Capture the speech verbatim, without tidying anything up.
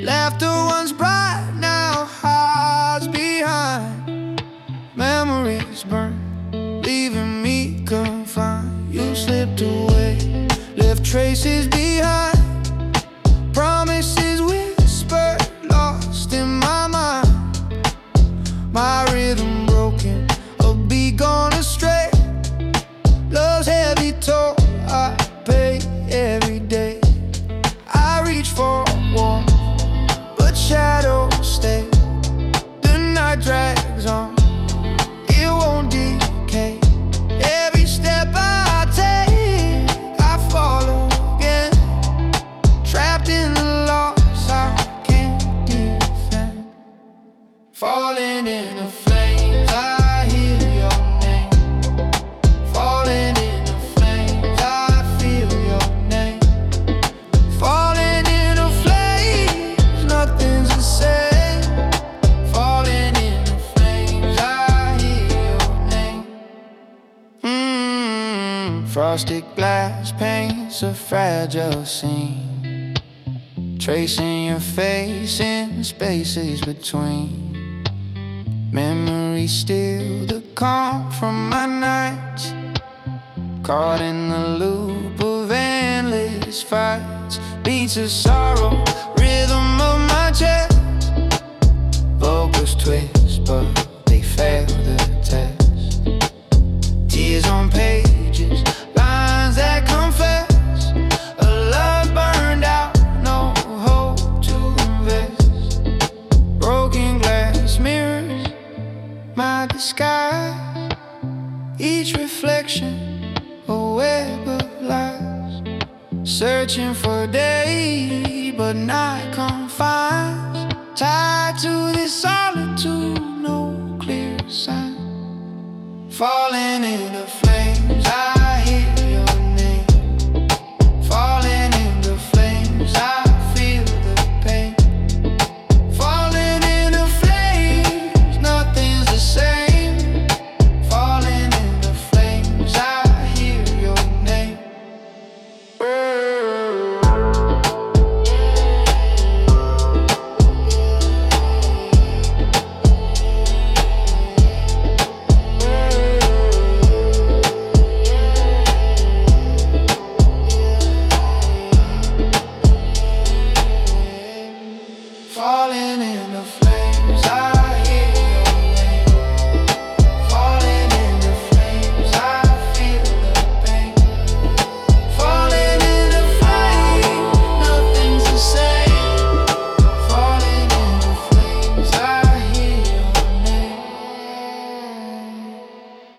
Laughter once bright, now hides behind. Memories burn, leaving me confined. You slipped away, left traces behind. Promises whispered, lost in my mind. My rhythm broken, a beat gone astray. Love's heavy toll I pay every day. I reach for warmth, but shadows stay. The night drags on, it won't decay. Every step I take, I follow again. Trapped in the loss I can't defend. Falling in the flames, I hear your name. Falling in the flames, I feel your name. Falling in the flames, nothing's the same. Falling in the flames, I hear your name. Mm, frosted glass paints a fragile scene, tracing your face in spaces between. Memories steal the calm from my nights, caught in the loop of endless fights. Beats of sorrow, rhythm of my chest. Vocals twist, but they fail the test. Tears on pages, lines that confess. A love burned out, no hope to invest. Broken glass mirrors, my disguise. Each reflection, a web of lies. Searching for day, but not confined. Tied to this solitude, no clear sign. Falling in a